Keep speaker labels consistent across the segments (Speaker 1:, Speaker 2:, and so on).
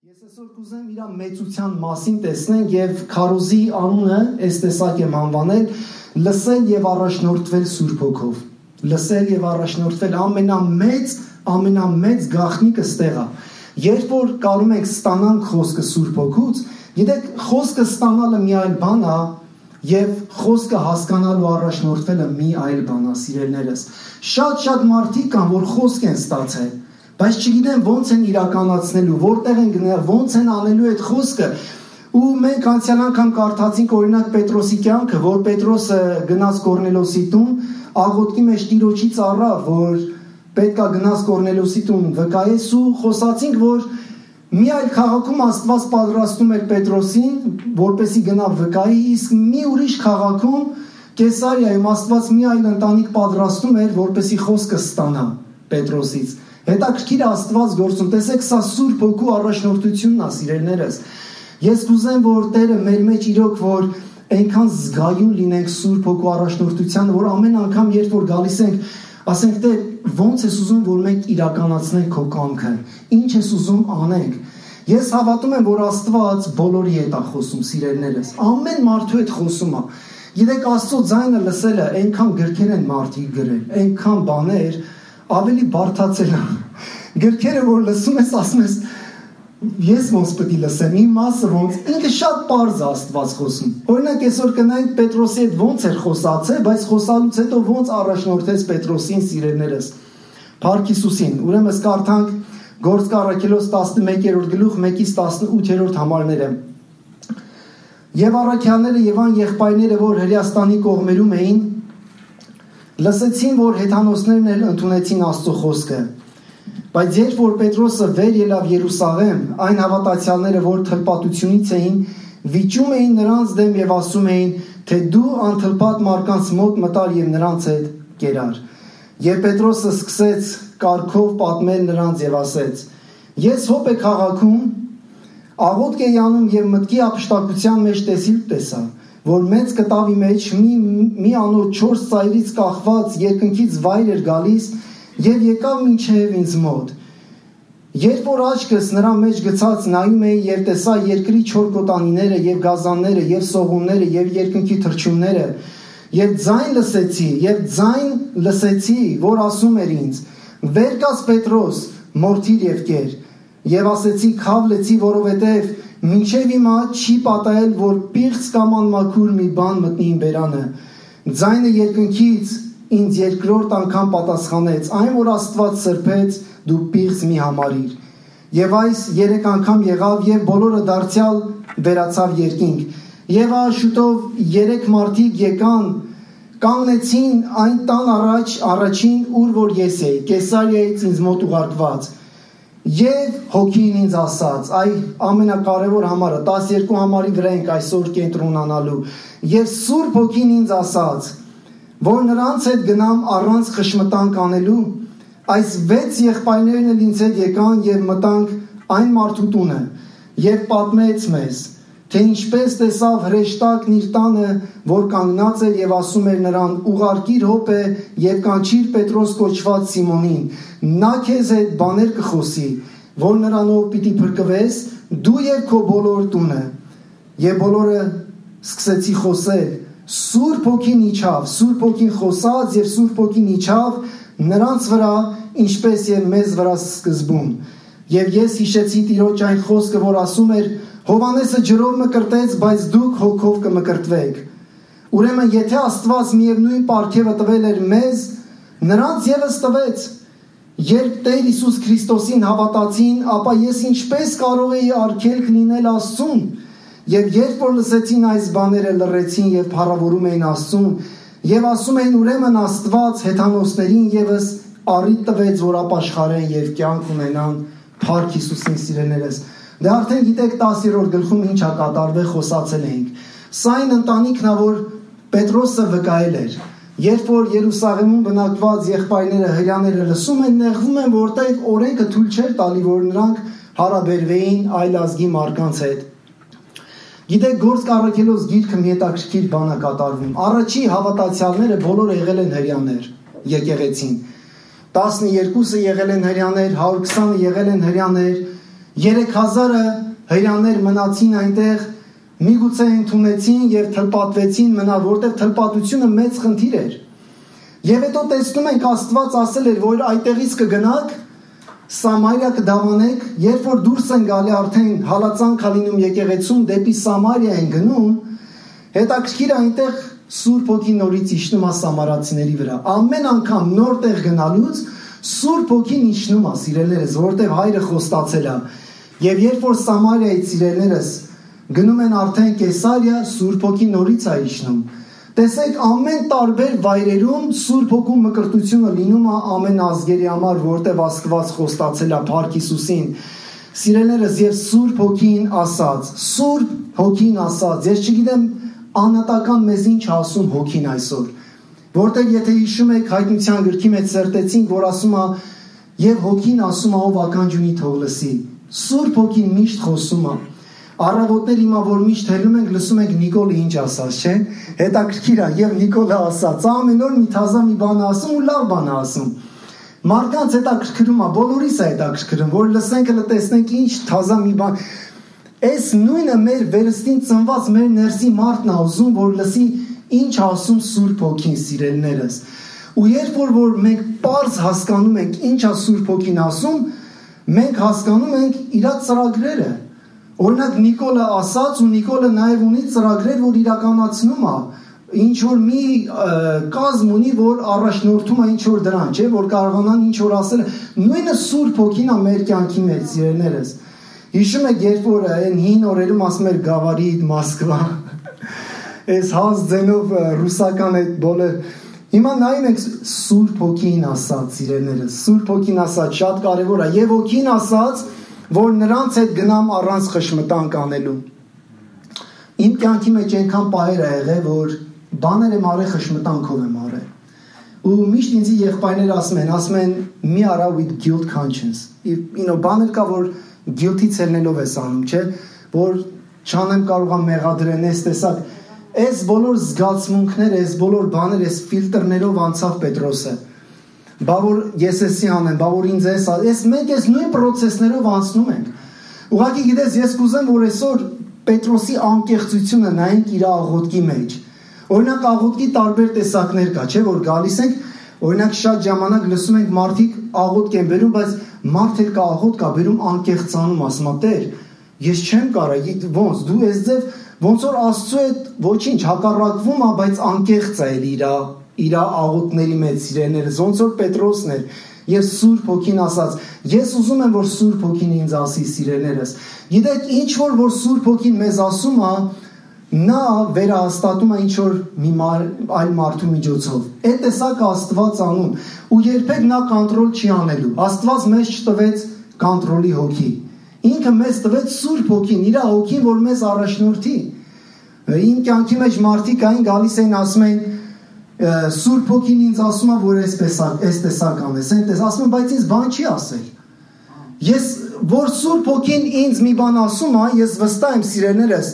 Speaker 1: Ես այսօր կուզեմ իր մեծության մասին տեսնենք եւ քարոզի անունը այս տեսակ եմ անվանել լսել եւ առաջնորդվել Սուրբ Հոգով։ Լսել եւ առաջնորդվել ամենամեծ գաղտնիքը ստեղ է։ Երբ որ կարում ենք ստանանք խոսքը Սուրբ Հոգուց, գիտեք, խոսքը ստանալը մի այլ բան է եւ խոսքը հասկանալու առաջնորդվելը մի այլ բան է, սիրելիներս։ Շատ մարդիկ կան, որ խոսք են ստացել, բայց չգիտեմ ոնց են իրականացնելու, որտեղ են գնալ, ոնց են անելու այդ խոսքը։ Ու մենք անցյալ անգամ կարդացինք օրինակ Պետրոսի կյանքը, որ Պետրոսը գնաց Կորնելոսի տուն, աղոթքի մեջ Տիրոջից առավ, որ պետքա գնաց Կորնելոսի տուն վկայես ու խոսացինք, որ մի այլ քաղաքում Աստված պատրաստում էր Պետրոսին, որպեսի գնա վկայի, իսկ մի ուրիշ քաղաքում Կեսարիայում Աստված մի այլ ընտանիք պատրաստում էր, որպեսի խոսքը ստանա Պետրոսից։ Հետաքրքիր Աստված գործում, տեսեք, սա Սուրբ Հոգու առաջնորդությունն է, սիրելիներս։ Ես կուզեմ, որ Տերը մեր մեջ իրոք, որ այնքան զգայուն լինենք Սուրբ Հոգու առաջնորդությանը, որ ամեն անգամ, երբ որ գալիս ենք, ասենք Տեր, ո՞նց ես ուզում, որ մենք իրականացնենք քո կամքը, ինչ ես ուզում անենք։ Ես հավատում եմ, որ Աստված բոլորի հետ է խոսում, սիրելիներս, ամեն մարդու հետ խոսում է։ Գիտեք, Աստծո ձայնը լսելը այնքան գրքեր են մարդիկ գրել, այնքան բաներ, ավելի բարդացել է։ Գրքերը, որ լսում ես, ասում ես, ես ոնց պետք է լսեմ, իմ մասը ոնց, ինքը շատ պարզ է Աստված խոսում։ Օրինակ, այսօր կնայենք Պետրոսի հետ ոնց էր խոսացել, բայց խոսալուց հետո ոնց առաջնորդեց Պետրոսին, սիրելիներս։ Փառք Հիսուսին։ Ուրեմն կարդանք Գործք առաքելոց 11-րդ գլուխ 1-ից 18-րդ համարները։ Եվ առաքյալները եւ ան եղբայրները, որ Հրեաստանի կողմերում էին, լսեցին, որ հեթանոսներն էլ ընդունեցին Աստծո խոսքը։ Բայց երբ որ Պետրոսը վեր ելավ Երուսաղեմ, այն հավատացյալները, որ թլպատությունից էին, վիճում էին նրանց դեմ եւ ասում էին, թե դու անթլպատ մարդկանց մոտ մտար եւ նրանց հետ կերար։ Եվ Պետրոսը սկսեց կարգով պատմել նրանց եւ ասեց. Ես Հոպե քաղաքում աղոթք էի անում եւ մտքի ապշտակության մեջ տեսա, որ մեծ կտավի մեջ մի անոթ 4 ծայրից կախված երկնքից վայր էր գալիս եւ եկավ մինչեւ ինձ մոտ։ Երբ որ աչքս նրա մեջ գցած նայում էի եւ տեսա երկրի 4 կոտանիները եւ գազանները եւ սողունները եւ երկնքի թռչունները եւ ձայն լսեցի, որ ասում էր ինձ. «Վեր կաց Պետրոս, մորթիր եւ կեր»։ Եվ ասեցի. «Քավ լեցի, որովհետեւ մինչև հիմա չի պատահել, որ պիղծ կամ անմաքուր մի բան մտնի իմ բերանը»։ Ձայնը երկնքից ինձ երկրորդ անգամ պատասխանեց. «Այն, որ Աստված սրբեց, դու պիղծ մի համարիր»։ Եվ այս 3 անգամ եղավ եւ բոլորը դարձյալ վերացավ երկինք։ Եվ շուտով 3 մարդիկ եկան, կանգնեցին այն տան առաջին, ուր որ ես էի, Կեսարիայից ինձ մոտ ուղարկված։ Եվ Հոգին ինձ ասաց, այ ամենակարևոր համարը, 12 համարի վրա ենք այսօր կենտրոնանալու։ Եվ Սուրբ Հոգին ինձ ասաց, որ նրանց հետ գնամ առանց խշմտանք անելու։ Այս 6 եղբայրներն էլ ինձ հետ եկան եւ մտանք այն մարդու տունը եւ պատմեց մեզ, թե ինչպես տեսավ հրեշտակն իր տանը, որ կանգնած էր եւ ասում էր նրան. «Ուղարկիր Հոպե եւ կանչիր Պետրոս կոչված Սիմոնին, նա քեզ հետ բաներ կխոսի, որ նրանով պիտի փրկվես, դու եւ քո բոլոր տունը»։ Եվ բոլորը սկսեցի խոսել։ Սուրբ Հոգին իջավ, Սուրբ Հոգին խոսած եւ Սուրբ Հոգին իջավ նրանց վրա, ինչպես եւ մեզ վրա սկզբում։ Եվ ես հիշեցի Տիրոջ այն խոսքը, որ ասում էր. «Հովանեսը ջրով մկրտեց, բայց դուք հոգով կմկրտվեք»։ Ուրեմն, եթե Աստված միևնույն պարգևը տվել էր մեզ, նրանց եւս տվեց։ Երբ Տեր Հիսուս Քրիստոսին հավատացին, ապա ես ինչպես կարող էի արգելք լինել Աստծուն։ Եվ երբ որ լսեցին այս բաները, լռեցին եւ փառավորում էին Աստծուն եւ ասում էին. «Ուրեմն Աստված հեթանոսներին եւս առիթ տվեց, որ ապաշխարեն եւ կյանք ունենան»։ Փառք Հիսուսին, սիրելիներս։ Դե արդեն գիտեք 10-րդ գլխում ինչ է կատարվել, խոսացել էինք։ Սա այն ընտանիքն է, որ Պետրոսը վկայել էր։ Երբ որ Երուսաղեմում բնակված եղբայրները, հրեաները լսում են, նեղվում են, որտեղ օրենքը թույլ չէր տալի, որ նրանք հարաբերվեին այլ ազգի մարդկանց հետ։ Գիտեք, Գործք առաքելոց գիրքը մի հետաքրքիր բան է կատարվում։ Առաջի հավատացյալները բոլորը եղել են հրեաներ, եկեղեցին։ 12-ը եղել են հրեաներ, 120-ը եղել են հրեաներ, 3000 հրյաներ մնացին այնտեղ, միգուցե ընդունեցին եւ թլպատվեցին մնալ, որտեղ թլպատությունը մեծ խնդիր էր։ Եվ հետո տեսնում ենք Աստված ասել էր, որ այդտեղից կգնաք, Սամարիա կդավանեք, երբ որ դուրս են գալի արդեն հալածանք լինում եկեղեցում դեպի Սամարիա են գնում, հետաքրքիր այնտեղ Սուրբ Հոգին նորից իջնում է սամարացիների վրա։ Ամեն անգամ նոր տեղ գնալուց Սուրբ Հոգին իջնում է, սիրելիներս, որտեղ հայրը խոստացել է։ Եվ երբ որ Սամարիայից սիրելիներս գնում են արդեն Կեսարիա, Սուրբ Հոգին նորից է իջնում։ Տեսեք, ամեն տարբեր վայրերում Սուրբ Հոգու մկրտությունը լինում է ամեն ազգերի համար, որտեղ Աստված խոստացել է Փառք Հիսուսին։ Սիրելիներս, եւ Սուրբ Հոգին ասաց, ես չգիտեմ անհատական մեզ ինչ ասում Հոգին այսօր, որտեղ եթե հիշում եք Հայտնության գրքի մեջ ծերտեցինք, որ ասում է եւ Հոգին ասում է ով ականջ ունի թող լսի։ Սուրբ Հոգին միշտ խոսում է։ Առավոտներ հիմա որ միշտ հելնում ենք, լսում ենք Նիկոլը ինչ ասաց, չէ՞։ Հետաքրքիր է, եւ Նիկոլը ասաց, ամեն օր մի թազա մի բան ասում ու լավ բան ասում։ Մարդկանց հետաքրքրում է, բոլորիս է հետաքրքրում, որ լսենք, տեսնենք ինչ թազա մի բան։ Այս նույնը մեր վերստին ծնված մեր ներսի մարդն է ուզում, որ լսի ինչ ասում Սուրբ Հոգին, սիրելիներս։ Ու երբ որ մենք պարզ հասկանում ենք ինչ է Սուրբ Հոգին ասում, մենք հասկանում ենք իր ծրագրերը։ Օրինակ Նիկոլը ասաց ու Նիկոլը նաև ունի ծրագրեր, որ իրականացնում է, ինչ որ մի կազմ ունի, որ առաջնորդում է ինչ որ դրան, չէ, որ կարողանան ինչ որ ասել։ Նույնը Սուրբ Հոգին է մեր կյանքի մեջ, սիրելիներս։ Հիշում եք, երբ որ այն հին օրերում ասում էր Գավարիտ, Մոսկվա, այս հազ ձենով ռուսական այդ բոլոր։ Հիմա նայում ենք Սուրբ Հոգին ասաց, սիրելիներս, Սուրբ Հոգին ասաց, շատ կարևոր է, եւ Հոգին ասաց, որ նրանց հետ գնամ առանց խշմտանք անելու։ Իմ կյանքի մեջ այնքան պահեր է եղել, որ բաներ եմ արել, խշմտանքով եմ արել։ Ու միշտ ինձ եղբայրներ ասում են մի արա with guilt conscience։ Բաներ կա, որ guilty-ից ելնելով ես անում, չէ, որ չանեմ կարող եմ մեղադրեն, այս տեսակ, այս բոլոր զգացմունքները, այս բոլոր բաներ, այս ֆիլտրներով անցավ Պետրոսը։ Բա որ ես էսի անեմ, բա որ ինձ ես մենք այս նույն պրոցեսներով անցնում ենք։ Ուղղակի գիտես, ես կուզեմ, որ այսօր Պետրոսի անկեղծությունը նայենք իր աղոթքի մեջ։ Օրինակ աղոթքի տարբեր տեսակներ կա, չէ, որ գալիս ենք, օրինակ շատ ժամանակ լսում ենք մարդիկ աղոթք են բերում, բայց մարդ էլ կա աղոթք կա բերում անկեղծանում, ասում է Տեր, ես չեմ կարող, ոնց դու այս ձև ոնց որ Աստծո հետ ոչինչ հակառակվում է, բայց անկեղծ է իր աղոթքների մեջ, սիրելիներս, ոնց որ Պետրոսն էր, եւ Սուրբ Հոգին ասաց, ես ուզում եմ, որ Սուրբ Հոգին ինձ ասի, սիրելիներս։ Գիտեք, ինչ որ Սուրբ Հոգին մեզ ասում է, նա վերահաստատում է ինչ որ մի այլ մարդու միջոցով։ Այդ տեսակը Աստված անում, ու երբեք նա կոնտրոլ չի անելու։ Աստված մեզ չտվեց կոնտրոլի հոգի։ Ինքը մեզ տվեց Սուրբ Հոգին, իր հոգին, որ մեզ առաջնորդի։ Իմ կյանքի մեջ մարդիկ այն գալիս են ասում են Սուրբ Հոգին ինձ ասում է, որ այս տեսակ անես, այնտես ասում եմ, բայց ինձ բան չի ասել։ Ես որ Սուրբ Հոգին ինձ մի բան ասում է, ես վստահ եմ, սիրելիներս,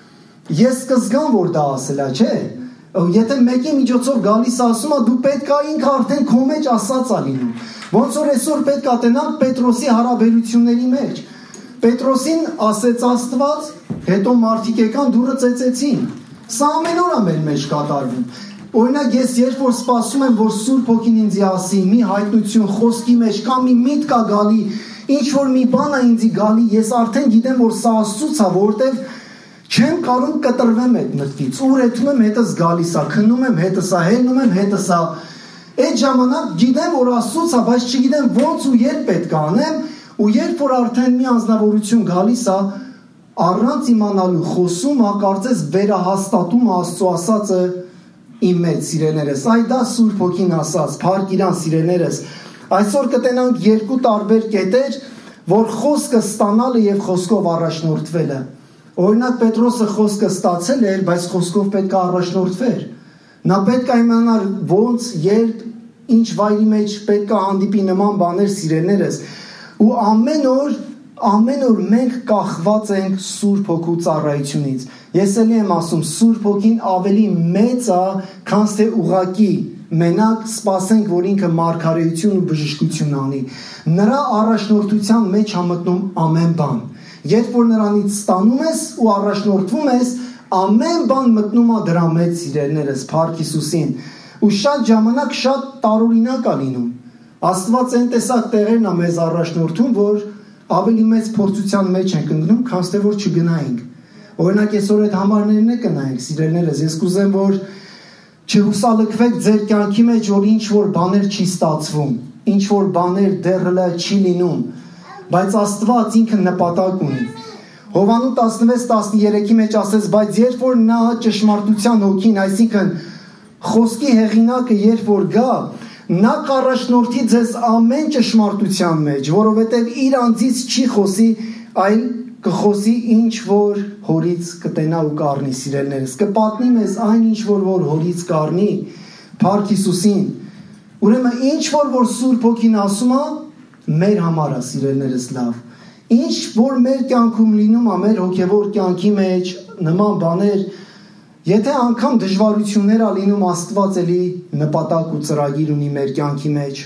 Speaker 1: ես կզգամ, որ դա ասել է, չէ։ Եթե մեկի միջոցով գալիս ասում է, դու պետք է ինքը արդեն քո մեջ ասած է լինում։ Ոնց որ այսօր պետք է տենանք Պետրոսի հարաբերությունների մեջ։ Պետրոսին ասեց Աստված, հետո մարդիկ եկան դուռը ծեծեցին։ Սա ամեն օր է մեր մեջ կատարվում։ Օրինակ ես երբ որ սպասում եմ, որ Սուրբ Հոգին ինձ ասի, մի հայտնություն խոսքի մեջ կամ մի միտք կա գալի, ինչ որ մի բան է ինձ գալի, ես արդեն գիտեմ, որ սա Աստծուց է, որովհետև չեմ կարող կտրվեմ այդ մտքից։ Ուր եթում եմ, հետս գալիս է, քնում եմ, հետս է, հելնում եմ, հետս է։ Այդ ժամանակ գիտեմ, որ Աստծուց է, բայց չգիտեմ ոնց ու երբ պետք է անեմ, ու երբ որ արդեն մի անձնավորություն գալիս է, առանց իմանալու խոսում է, կարծես վերահաստատում Աստծո ասածը իմ մեջ, սիրելիներս, այ դա Սուրբ Հոգին ասաց, փառք իրան, սիրելիներս։ Այսօր կտենանք երկու տարբեր կետեր, որ խոսքը ստանալը եւ խոսքով առաջնորդվելը։ Օրինակ Պետրոսը խոսքը ստացել էր, բայց խոսքով պետք է առաջնորդվեր։ Նա պետք է իմանար ոնց, երբ, ինչ վայրի մեջ պետք է հանդիպի նման բաներ, սիրելիներս։ Ու ամեն օր մենք կախված ենք Սուրբ Հոգու ծառայությունից։ Ես էլի եմ ասում, Սուրբ Հոգին ավելի մեծ է, քան թե ուղակի մենակ սպասենք, որ ինքը մարգարեություն ու բժշկություն անի։ Նրա առաջնորդության մեջ համտնում ամեն բան։ Երբ որ նրանից ստանում ես ու առաջնորդվում ես, ամեն բան մտնում է դրա մեջ, սիրելիներս, Փառք Հիսուսին։ Ու շատ ժամանակ շատ տարօրինակ է լինում։ Աստված այն տեսակ տեղերն է մեզ առաջնորդում, որ ավելի մեծ փորձության մեջ ենք ընկնում, քան թե որ չգնայինք։ Օրինակ այսօր այդ համարներն է կնայենք, սիրելիներս, ես կուզեմ, որ չհուսալքվեք ձեր կյանքի մեջ, որ ինչ որ բաներ չի ստացվում, ինչ որ բաներ դեռ չի լինում, բայց Աստված ինքը նպատակ ունի։ Հովանու 16:13-ի մեջ ասես, բայց երբ որ նա ճշմարտության հոգին, այսինքն խոսքի հեղինակը երբ որ գա, նա կառաջնորդի ձեզ ամեն ճշմարտության մեջ, որովհետև իր անձից չի խոսի, այլ կխոսի ինչ որ հորից կտենա ու կառնի, սիրելիներս, կպատնի մեզ այն ինչ որ հորից կառնի, Փառք Հիսուսին։ Ուրեմն ինչ որ Սուրբ Հոգին ասում է, մեր համար է, սիրելիներս, լավ։ Ինչ որ մեր կյանքում լինում է, մեր հոգևոր կյանքի մեջ նման բաներ, եթե անգամ դժվարություններ ա լինում, Աստված էլի նպատակ ու ծրագիր ունի մեր կյանքի մեջ։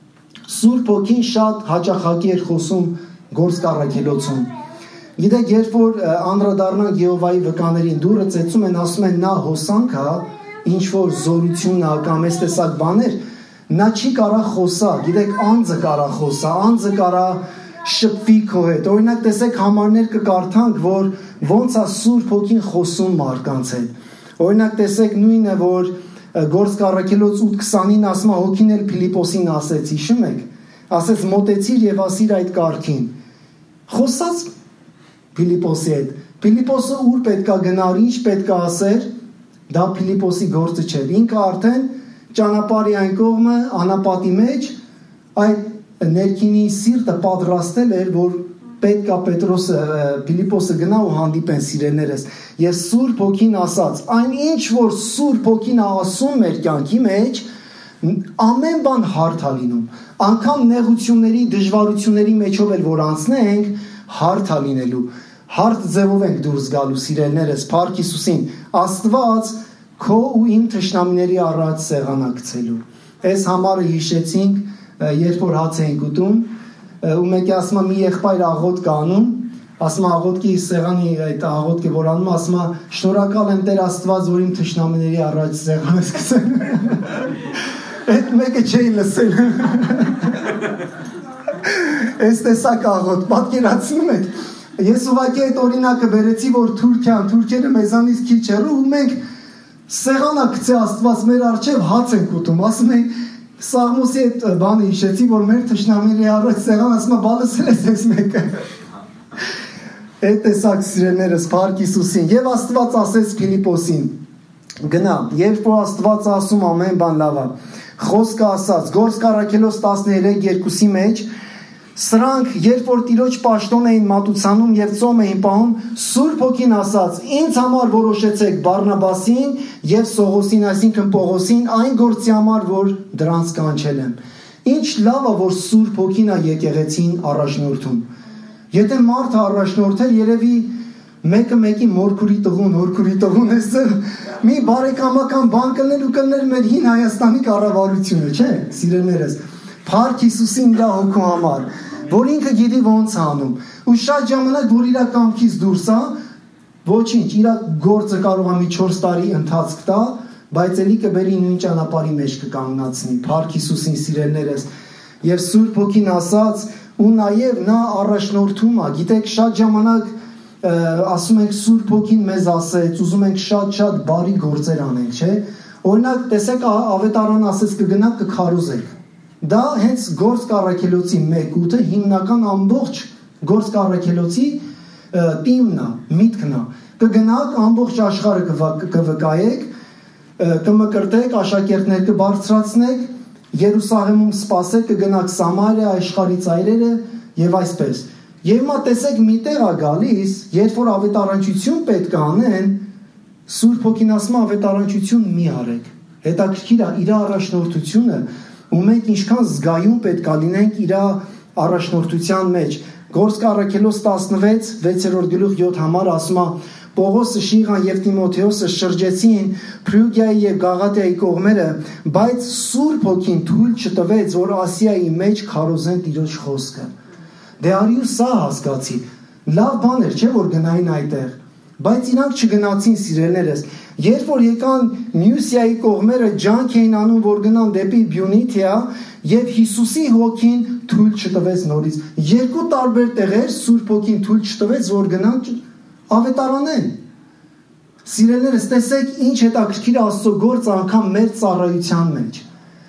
Speaker 1: Սուրբ Հոգին շատ հաճախակի էր խոսում Գործք առաքելոցում։ Գիտեք, երբ որ անդրադառնանք Եհովայի վկաներին, դուռը ծեծում են, ասում են նա հոսանք է, ինչ որ զորություն է կամ այս տեսակ բաներ, նա չի կարա խոսա, գիտեք, անձը կարա խոսա, անձը կարա շփվի քո հետ։ Օրինակ տեսեք համարներ կկարդանք, որ ոնց է Սուրբ Հոգին խոսում մարդկանց հետ։ Օրինակ տեսեք նույնը, որ Գործք առաքելոց 8:20-ին ասում է, Հոգին էլ Փիլիպոսին ասեց, հիշում եք, ասեց մոտեցիր եւ ասիր այդ կարգին։ Խոսած Փիլիպոսի հետ։ Փիլիպոսը ուր պետքա գնար, ինչ պետքա ասեր, դա Փիլիպոսի գործը չէր։ Ինքը արդեն ճանապարհի այն կողմը, անապատի մեջ, այդ ներքինի սիրտը պատրաստել էր, որ պետքա Փիլիպոսը գնա ու հանդիպեն, սիրելիներս։ Եվ Սուրբ Հոգին ասաց, այն ինչ որ Սուրբ Հոգին ասում մեր կյանքի մեջ, ամեն բան հարթ է լինում։ Անկամ նեղությունների, դժվարությունների մեջով էլ որ անցնենք, հարթ է լինելու։ Հարթ ձևով ենք դուրս գալու, սիրելիներս, Փառք Հիսուսին։ Աստված քո ու իմ թշնամիների առաջ սեղանակցելու։ Այս համարը հիշեցինք, երբ որ հաց էինք ուտում, ու մեկը ասում է մի եղբայր աղոթք անում, ասում է աղոթքի սեղանի այդ աղոթքը որ անում, ասում է շնորհակալ եմ Տեր Աստված, որ իմ թշնամիների առաջ սեղան ես գցել։ Այդ մեկը չի լսել։ Այս տեսակ աղոթք պատկերացնում եք։ Ես ուղղակի այդ օրինակը բերեցի, որ թուրքերը մեզանից քիչ հեռու ու մենք սեղանա գցե Աստված մեր առջև հաց ենք ուտում, ասում ենք Սաղմոսի այդ բանը հիշեցի, որ մեր թշնամիների առաջ սեղան, ասում է բալսել ես ես մեկը։ Այդ տեսակ սիրելիներս, Փառք Հիսուսին։ Եվ Աստված ասեց Փիլիպոսին, գնա, երբ որ Աստված ասում ամեն բան լավ է։ Խոսքը ասած, Գործք առաքելոց 13:2-ի մեջ, սրանք երբ որ Տիրոջ պաշտոն էին մատուցանում եւ ծոմ էին պահում, Սուրբ Հոգին ասաց, ինձ համար որոշեցեք Բարնաբասին եւ Սողոսին, այսինքն Պողոսին, այն գործի համար, որ դրանց կանչել եմ։ Ինչ լավ է, որ Սուրբ Հոգին է եկեղեցին առաջնորդում։ Եթե մարդը առաջնորդել, երևի մեկը մեկի մորքուրի տղուն էս մի բարեկամական բան կլներ ու կլներ մեր հին Հայաստանի կառավարությունը, չէ՞, սիրելիներս։ Փառք Հիսուսին իր հոգու համար, որ ինքը գիտի ոնց անում։ Ու շատ ժամանակ որ իր կամքից դուրս է, ոչինչ, իր գործը կարող է մի 4 տարի ընթացք տա, բայց էլի կբերի նույն ճանապարհի մեջ կկանգնացնի։ Փառք Հիսուսին, սիրելիներս։ Եվ Սուրբ Հոգին ասաց, ու նաև նա առաջնորդում է, գիտեք, շատ ժամանակ ասում ենք Սուրբ Հոգին մեզ ասեց, ուզում ենք շատ բարի գործեր անենք, չէ՞։ Օրինակ, տեսեք, ավետարան ասեց կգնաք կքարոզեք։ Դա հենց Գործք առաքելոցի 1/8 հիմնական ամբողջ Գործք առաքելոցի տիմն է, միտքն է։ Կգնաք ամբողջ աշխարհը կվկայեք, կմկրտեք, աշակերտներ կբարձրացնեք, Երուսաղեմում սպասեք, կգնաք Սամարիա, աշխարհի ծայրերը եւ այսպես։ Եվ մա տեսեք միտեղ է գալիս, երբ որ ավետարանչություն պետք է անեն, Սուրբ Հոգին ասում է ավետարանչություն մի արեք։ Հետաքրքիր է իր առաջնորդությունը, ու մենք ինչքան զգայուն պետք է լինենք իր առաջնորդության մեջ։ Գործք առաքելոց 16, 6-րդ գլուխ 7 համար ասում է. Պողոսը, Շիղան եւ Տիմոթեոսը շրջեցին Փրուգիայի եւ Գաղատիայի կողմերը, բայց Սուրբ Հոգին թույլ չտվեց, որ Ասիայի մեջ քարոզեն Տիրոջ խոսքը։ Դե արի ու սա հասկացի։ Լավ բան էր, չէ՞ որ գնային այդտեղ, բայց իրանք չգնացին, սիրելիներս։ Երբ որ եկան Մյուսիայի կողմերը, ջանք էին անում, որ գնան դեպի Բյունիթիա, եւ Հիսուսի Հոգին թույլ չտվեց նորից։ Երկու տարբեր տեղեր Սուրբ Հոգին թույլ չտվեց, որ գնան ավետարանեն։ Սիրելիներս, տեսեք ինչ հետաքրքիր Աստծո գործ անգամ մեր ծառայության մեջ։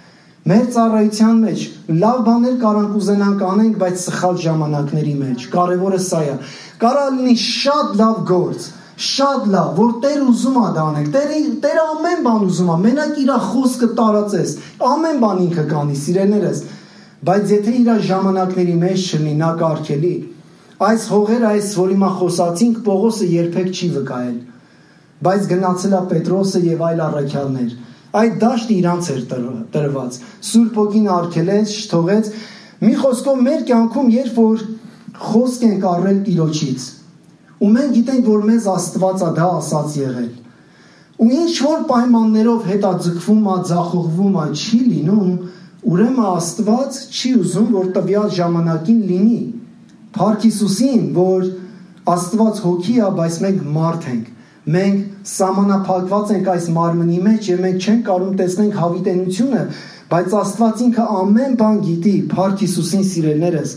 Speaker 1: Մեր ծառայության մեջ լավ բաներ կարանք ուզենանք անենք, բայց սխալ ժամանակների մեջ։ Կարևորը սա է։ Կարա լինի շատ լավ գործ, շատ լավ, որ Տեր ուզում է դա անենք։ Տերը ամեն բան ուզում է, մենակ իր խոսքը տարածես, ամեն բան ինքը կանի, սիրելիներս։ Բայց եթե իր ժամանակների մեջ չլինի, նա կարգելի։ Այս հողերը, որ հիմա խոսացինք, Պողոսը երբեք չի վկայել, բայց գնացել է Պետրոսը եւ այլ առաքյալներ։ Այդ դաշտը իրանց էր տրված։ Սուրբ Հոգին արգելեց, շթողեց։ Մի խոսքով մեր կյանքում, երբ որ խոսք ենք առել Տիրոջից, ու մենք գիտենք, որ մեզ Աստվածը դա ասած եղել, ու ինչ որ պայմաններով հետաձգվում է, ձախողվում է, չի լինում, ուրեմն Աստված չի ուզում, որ տվյալ ժամանակին լինի։ Փառք Հիսուսին, որ Աստված հոգի է, բայց մենք մարդ ենք։ Մենք սահմանափակված ենք այս մարմնի մեջ եւ մենք չենք կարող տեսնենք հավիտենությունը, բայց Աստված ինքը ամեն բան գիտի։ Փառք Հիսուսին, սիրելիներս։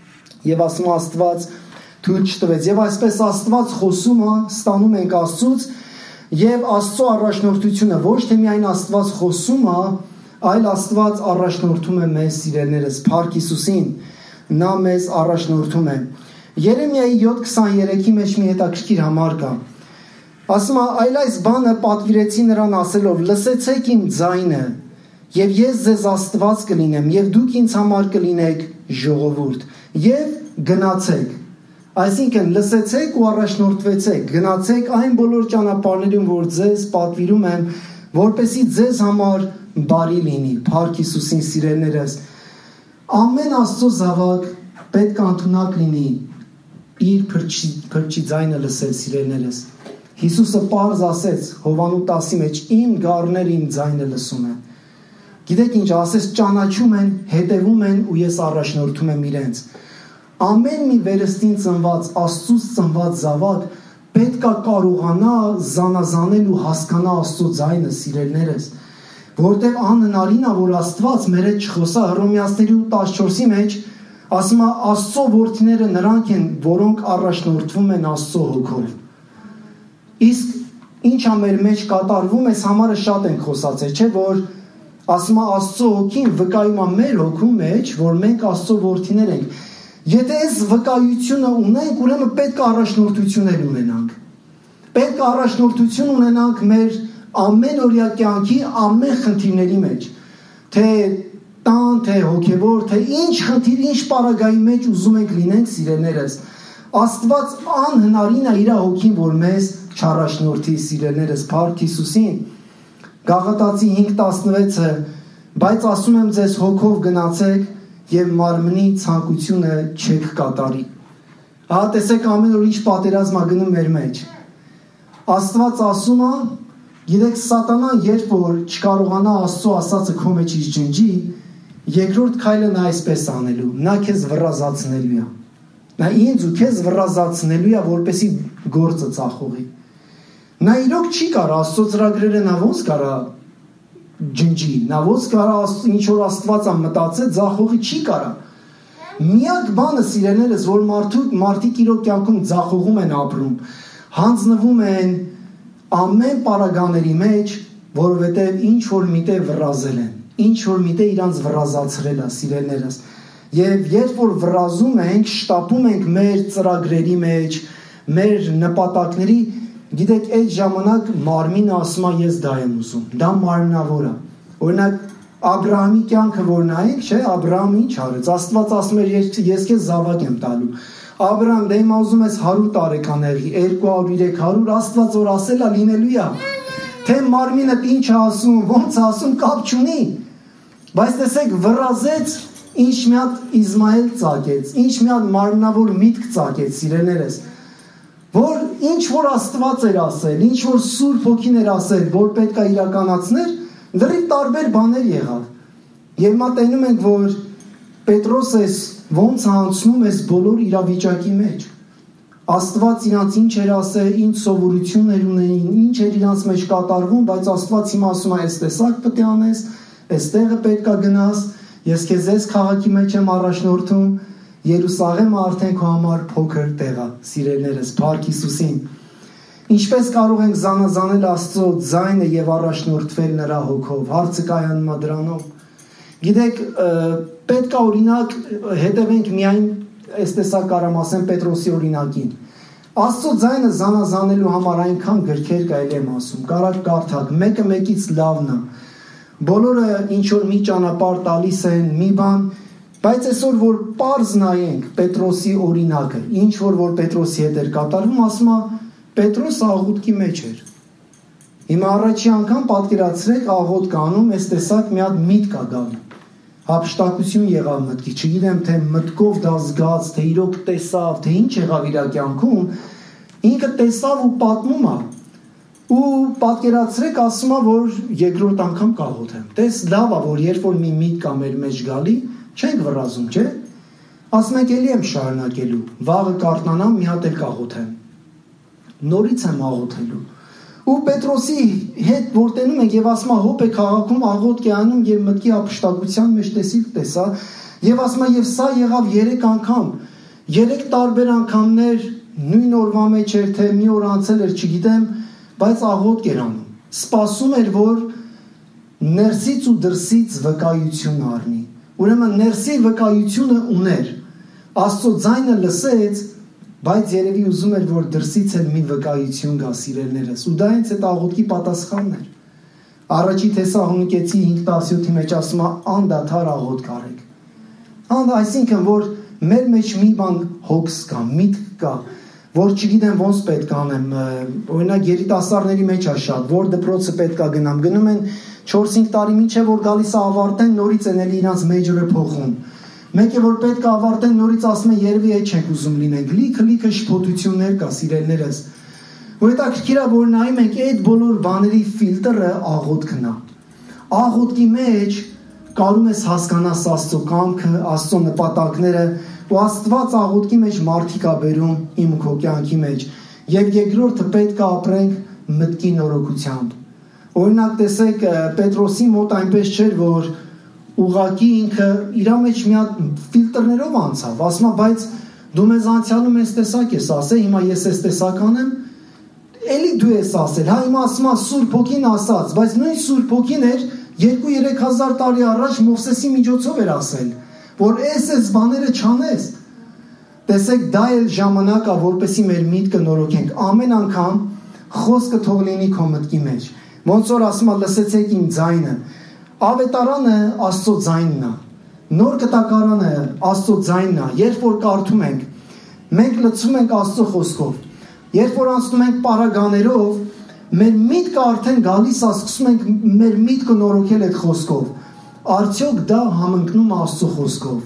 Speaker 1: Եվ ասում Աստված թույլ չտվեց։ Եվ այսպես Աստված խոսում է, ստանում ենք Աստծուց, եւ Աստծո առաջնորդությունը ոչ թե միայն Աստված խոսում է, այլ Աստված առաջնորդում է մեզ, սիրելիներս։ Փառք Հիսուսին, նա մեզ առաջնորդում է։ Երեմիայի 7:23-ի մեջ մի հետաքրքիր համար կա։ Ասում է, այլ այս բանը պատվիրեցի նրան ասելով. լսեցեք իմ ձայնը, եւ ես ձեզ Աստված կլինեմ, եւ դուք ինձ համար կլինեք ժողովուրդ, եւ գնացեք։ Այսինքն լսեցեք ու առաջնորդվեցեք, գնացեք այն բոլոր ճանապարհներում, որ ձեզ պատվիրում եմ, որպեսզի ձեզ համար բարի լինի։ Փառք Հիսուսին, սիրելիներս։ Ամեն Աստծո զավակ պետք է ընդունակ լինի իր փրկչի ձայնը լսել, սիրելիներս։ Հիսուսը պարզ ասեց Հովանու 10-ի մեջ. իմ գառները իմ ձայնը լսում են։ Գիտեք ինչ ասես, ճանաչում են, հետևում են ու ես առաջնորդում եմ իրենց։ Ամեն մի վերստին ծնված, Աստծուց ծնված զավակ պետք է կարողանա զանազանել ու հասկանա Աստծո ձայնը, սիրելիներս, որտեղ անհնարին է, որ Աստված մեր հետ չխոսա։ Հռոմեացիների 14-ի մեջ ասում է, Աստծո որդիները նրանք են, որոնք առաջնորդվում են Աստծո հոգով։ Իսկ ինչա մեր մեջ կատարվում, այս համարը շատ ենք խոսացել, չէ՞ որ ասում է Աստծո հոգին վկայում է մեր հոգու մեջ, որ մենք Աստծո որդիներ ենք։ Եթե այս վկայությունը ունենք, ուրեմն պետք է առաջնորդություններ ունենանք։ Պետք է առաջնորդություն ունենանք մեր ամենօրյա կյանքի ամեն խնդիրների մեջ։ Թե տան, թե հոգևոր, թե ինչ խնդիր, ինչ պարագայի մեջ ուզում ենք լինենք, սիրելիներս։ Աստված անհնարին է իր հոգին, որ մեզ չառաջնորդի, սիրելիներս։ Փառք Հիսուսին։ Գաղատացի 5:16-ը, բայց ասում եմ ձեզ, հոգով գնացեք եւ մարմնի ցանկությունը չեք կատարի։ Ահա տեսեք ամեն օր ինչ պատերազմ է գնում մեր մեջ։ Աստված ասում է, գիտեք, սատանան երբ որ չկարողանա Աստծո ասածը քո մեջ ջնջի, երկրորդ քայլը նա այսպես անելու, նա քեզ վռազացնելու է։ Նա ինձ ու քեզ վռազացնելու է, որպեսի գործը ծախողի։ Նա իրոք չի կարող Աստծո ծրագրերը նա ոնց կարա ջնջի, նա ոնց կարա ինչ որ Աստված ա մտածել, ձախողի չի կարա։ Միակ բանը, սիրելիներս, որ մարդիկ իրոք կյանքում ձախողում են ապրում, հանձնվում են ամեն պարագաների մեջ, որովհետև ինչ որ միտեղ վռազել են, ինչ որ միտեղ իրանց վռազացրել է, սիրելիներս։ Եվ երբ որ վռազում ենք, շտապում ենք մեր ծրագրերի մեջ, մեր նպատակների, գիտեք, այդ ժամանակ մարմինը ասում է ես դա եմ ուզում, դա մարմնավոր է։ Օրինակ Աբրահամի կյանքը որ նայենք, չէ, Աբրահամը ինչ արեց։ Աստված ասում էր ես քեզ զավակ եմ տալու։ Աբրահամ, դե հիմա ուզում ես 100 տարեկան եղի, 200, 300, Աստված որ ասել է լինելու է։ Թե մարմինդ ինչ է ասում, ոնց է ասում, կապ չունի։ Բայց տեսեք, վռազեց ինչ մի հատ Իսմայել ծագեց, ինչ մի հատ մարմնավոր միտք ծագեց, սիրելիներս, որ ինչ որ Աստված էր ասել, ինչ որ Սուրբ Հոգին էր ասել, որ պետք է իրականացներ, լրիվ տարբեր բաներ եղավ։ Եվ մա տենում ենք, որ Պետրոսը ոնց անցնում է բոլոր իրավիճակի մեջ։ Աստված իրանց ինչ էր ասել, ինչ սովորություններ ունեին, ինչ էր իրանց մեջ կատարվում, բայց Աստված հիմա ասում է, այս տեսակ պետք է անես, այստեղը պետք է գնաս, ես քեզ այս քաղաքի մեջ եմ առաջնորդում, Երուսաղեմը արդեն քո համար փոքր տեղ է, սիրելիներս, Փառք Հիսուսին։ Ինչպես կարող ենք զանազանել Աստծո ձայնը եւ առաջնորդվել նրա հոգով, հարցը կայանում է դրանով։ Գիտեք, պետք է օրինակ հետևենք միայն այս տեսակ կարամ ասեմ Պետրոսի օրինակին։ Աստծո ձայնը զանազանելու համար այնքան գրքեր կա, ել եմ ասում, կարակ կարդակ, մեկը մեկից լավն է։ Բոլորը ինչ որ մի ճանապարհ տալիս են, մի բան, բայց այսօր որ պարզ նայենք Պետրոսի օրինակը, ինչ որ Պետրոսի հետ էր կատարվում, ասում է Պետրոսը աղոթքի մեջ էր։ Հիմա առաջի անգամ պատկերացրեք աղոթք անում, այս տեսակ մի հատ միտք է գալու։ Հափշտակություն եղավ մտքի, չգիտեմ թե մտքով դա զգաց, թե իրոք տեսավ, թե ինչ եղավ իր կյանքում, ինքը տեսավ ու պատմում է։ Ու պատկերացրեք ասում է, որ երկրորդ անգամ կաղոթեմ։ Տես լավ է, որ երբ որ մի միտք կա մեր մեջ գալի, չենք վռազում, չէ՞։ Ասում եք էլի եմ շարունակելու, վաղը կարթնանամ, մի հատ էլ կաղոթեմ։ Նորից եմ աղոթելու։ Ու Պետրոսի հետ որ տենում ենք եւ ասում է հոպե քաղաքում աղոթք է անում եւ մտքի ապշտակության մեջ տեսա եւ ասում է եւ սա եղավ 3 անգամ 3 տարբեր անգամներ նույն օրվա մեջ էր թե մի օր անցել էր չգիտեմ բայց աղոթք էր անում սպասում էր որ ներսից ու դրսից վկայություն առնի ուրեմն ներսի վկայությունը ուներ Աստծո ձայնը լսեց բայց երևի ուզում էր, որ դրսից էլ մի վկայություն գա սիրելիներս, ու դա հենց այդ աղոթքի պատասխանն էր։ Առաջի Թեսաղոնիկեցի 5:17-ի մեջ ասում է անդադար աղոթք արեք։ Այսինքն, որ մեր մեջ մի բան հոգս կա, միտք կա, որ չգիտեմ ոնց պետք է անեմ, օրինակ երիտասարդների մեջ է շատ, որ դպրոցը պետք է գնամ, գնում են 4-5 տարի մինչև որ գալիս է ավարտեն, նորից են էլի իրանց մեջորը փոխում։ Մեկը որ պետք է ավարտեն նորից ասում են երևի այդ չենք ուզում լինենք լիքը շփոթություններ կա սիրելիներս ու հետաքրքիր է որ նայում ենք այդ բոլոր բաների ֆիլտրը աղոթքն է աղոթքի մեջ կարում ես հասկանաս Աստծո կամքը Աստծո նպատակները ու Աստված աղոթքի մեջ մարդիկ է բերում իմ ու քո կյանքի մեջ եւ երկրորդը պետք է ապրենք մտքի նորոգությամբ օրինակ տեսեք Պետրոսի մոտ այնպես չէր որ ուղղակի ինքը իր մեջ մի հատ ֆիլտրներով անցավ, ասում է, բայց դու մեզ անցյալում ես տեսակ ես ասել, հիմա ես ես տեսական եմ, էլի դու ես ասել, հա հիմա ասում է Սուրբ Հոգին ասած, բայց նույն Սուրբ Հոգին էր 2-3000 տարի առաջ Մովսեսի միջոցով էր ասել, որ այս բաները չանես։ Տեսեք, դա էլ ժամանակ է, որպեսզի մեր միտքը նորոգենք։ Ամեն անգամ խոսքը թող լինի քո մտքի մեջ։ Ոնց որ ասում է, լսեցեք իմ ձայնը։ Ավետարանը Աստծո ձայնն է, նոր կտակարանը Աստծո ձայնն է, երբ որ կարդում ենք, մենք լցում ենք Աստծո խոսքով, երբ որ անցնում ենք պարագաներով, մեր միտքը արդեն գալիս է, սկսում ենք մեր միտքը նորոգել այդ խոսքով, արդյոք դա համընկնում է Աստծո խոսքով,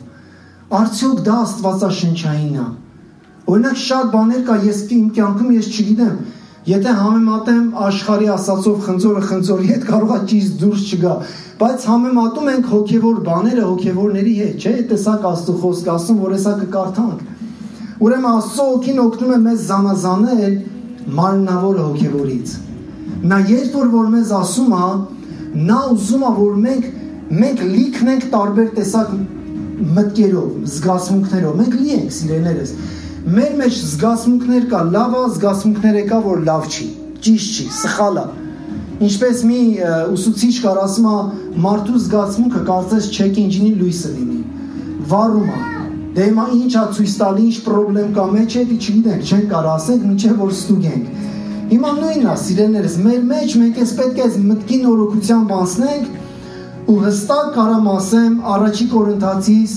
Speaker 1: արդյոք դա աստվածաշնչային է, օրինակ շատ բաներ կա, ես իմ կյանքում ես չգիտեմ, եթե համեմատեմ աշխարհի ասածով խնձորը խնձորի հետ կարող է ճիշտ դուրս չգա, բայց համեմատում ենք հոգևոր բաները հոգևորների հետ, չէ՞, տեսակ Աստծո խոսքը ասում, որ հեսա կկարդանք։ Ուրեմն Աստծո Հոգին օգնում է մեզ զանազանել մարմնավոր հոգևորից։ Նա երբ որ մեզ ասում է, նա ուզում է, որ մենք լիքնենք տարբեր տեսակ մտքերով, զգացմունքներով, մենք լի ենք սիրելիներս։ Մեր մեջ զգացմունքներ կա, լավ է, զգացմունքներ կա, որ լավ չի, ճիշտ չի, սխալ է։ Ինչպես մի ուսուցիչ կար ասում է, մարդու զգացմունքը կարծես չեք ինջինի լույսը լինի, վառում է։ Դե հիմա ինչ է ցույց տալի, ինչ խնդրեմ կա մեջ է, չգիտենք, չենք կարող ասենք, մինչև որ ստուգենք։ Հիմա նույնն է, սիրելիներս, մեր մեջ մենք էս պետք է մտքի նորոգությամբ անցնենք ու հստակ կարամ ասեմ առաջի Կորինթացիս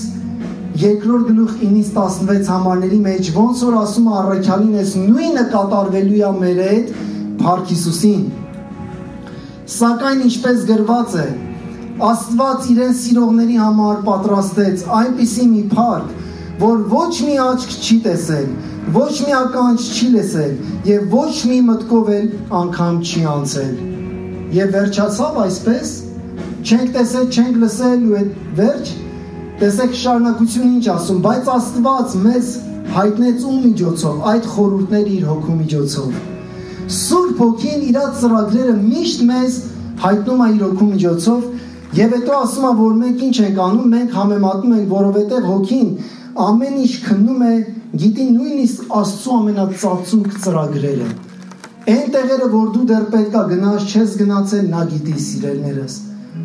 Speaker 1: 2-րդ գլուխ 9-ից 16 համարների մեջ ոնց որ ասում է առաքյալին էս նույնը կատարվելու է մեր հետ Փառք Հիսուսին։ Սակայն ինչպես գրված է, Աստված իրեն սիրողների համար պատրաստեց այնպիսի մի փառք, որ ոչ մի աչք չի տեսել, ոչ մի ականջ չի լսել եւ ոչ մի մտքով էլ անգամ չի անցել։ Եվ վերջացավ այսպես, չենք տեսել, չենք լսել ու այդ վերջ, տեսեք շարունակությունը ինչ ասում, բայց Աստված մեզ հայտնեց ում միջոցով, այդ խորհուրդները իր հոգու միջոցով։ Սուրբ Հոգին իր ծրագրերը միշտ մեզ հայտնում է իր հոգու միջոցով եւ հետո ասում է, որ մենք ինչ ենք անում, մենք համեմատում ենք, որովհետեւ Հոգին ամեն ինչ քննում է, գիտի նույնիսկ Աստծո ամենածածուկ ծրագրերը։ Այն տեղերը, որ դու դեռ պետք է գնաս, չես գնացել, նա գիտի, սիրելիներս։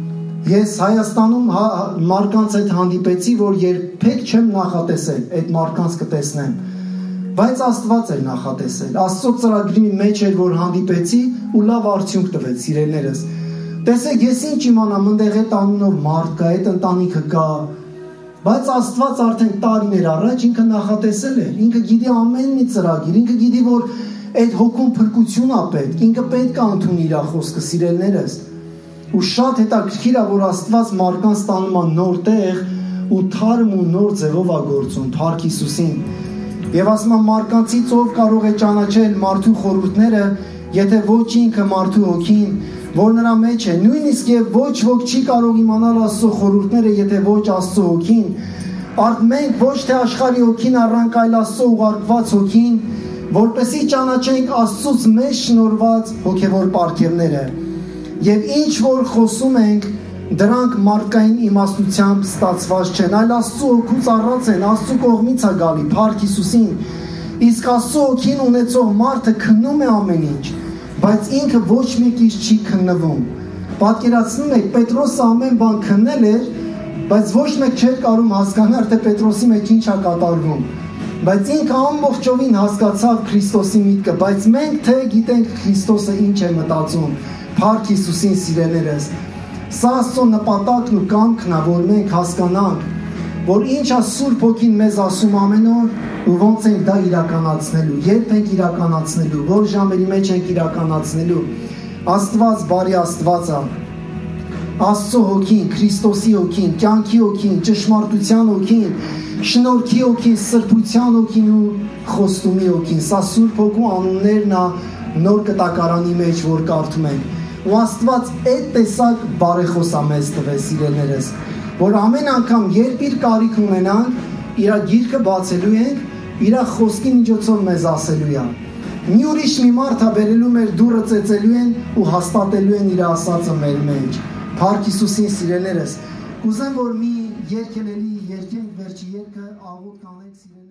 Speaker 1: Ես Հայաստանում մարդկանց հետ հանդիպեցի, որ երբեք չեմ նախատեսել այդ մարդկանց կտեսնեմ, բայց Աստված էր նախատեսել։ Աստծո ծրագրի մեջ էր, որ հանդիպեցի ու լավ արդյունք տվեց, սիրելիներս։ Տեսեք, ես ինչ իմանամ, այնտեղ այդ անունով մարդ կա, այդ ընտանիքը կա, բայց Աստված արդեն տարիներ առաջ ինքը նախատեսել էր, ինքը գիտի ամեն մի ծրագիր, ինքը գիտի, որ այդ հոգուն փրկություն է պետք, ինքը պետք է ընդունի իր խոսքը, սիրելիներս։ Ու շատ հետաքրքիր է, որ Աստված մարդկանց տանում է նոր տեղ ու թարմ ու նոր ձևով է գործում, Փառք Հիսուսին։ Եվ ասում է մարդկանցից ով կարող է ճանաչել մարդու խորհուրդները, եթե ոչ ինքը մարդու հոգին, որ նրա մեջ է, նույնիսկ եւ ոչ ոք չի կարող իմանալ Աստծո խորհուրդները, եթե ոչ Աստծո հոգին։ Արդ մենք ոչ թե աշխարհի հոգին առանք, այլ Աստծո ուղարկված հոգին, որպեսզի ճանաչենք Աստծուց մեզ շնորհված հոգևոր պարգևները։ Եվ ինչ որ խոսում ենք, դրանք մարդկային իմաստությամբ ստացված չեն, այլ Աստծո հոգուց առած են, Աստծո կողմից է գալի, Փառք Հիսուսին։ Իսկ Աստծո հոգին ունեցող մարդը քննում է ամեն ինչ, բայց ինքը ոչ մեկից չի քննվում։ Պատկերացնում եք, Պետրոսը ամեն բան քննել էր, բայց ոչ մեկ չէր կարող հասկանալ, թե Պետրոսի մեջ ինչ է կատարվում։ Բայց ինքը ամբողջովին հասկացավ Քրիստոսի միտքը, բայց մենք թե գիտենք Քրիստոսը ինչ է մտածում։ Փառք Հիսուսին, սիրելիներս։ Սա Աստծո նպատակն ու կամքն է, որ մենք հասկանանք, որ ինչ է Սուրբ Հոգին մեզ ասում ամեն օր ու ոնց ենք դա իրականացնելու, երբ ենք իրականացնելու, որ ժամերի մեջ ենք իրականացնելու։ Աստված բարի Աստված է։ Աստծո հոգին, Քրիստոսի հոգին, կյանքի հոգին, ճշմարտության հոգին, շնորհքի հոգին, սրբության հոգին ու խոստումի հոգին։ Սա Սուրբ Հոգու անուններն է նոր կտակարանի մեջ, որ կարդում ենք։ Ու Աստված այդ տեսակ բարեխոս է մեզ տվել, սիրելիներս, որ ամեն անգամ երբ իր կարիք ունենանք, իր գիրքը բացելու ենք, իր խոսքի միջոցով մեզ ասելու է։ Մի ուրիշ մի մարդ է բերելու մեր դուռը ծեծելու են ու հաստատելու են իր ասածը մեր մեջ։ Փառք Հիսուսին, սիրելիներս, կուզեմ, որ մի երգ ենք, վերջի երգը աղոթք անենք, սիրելիներս։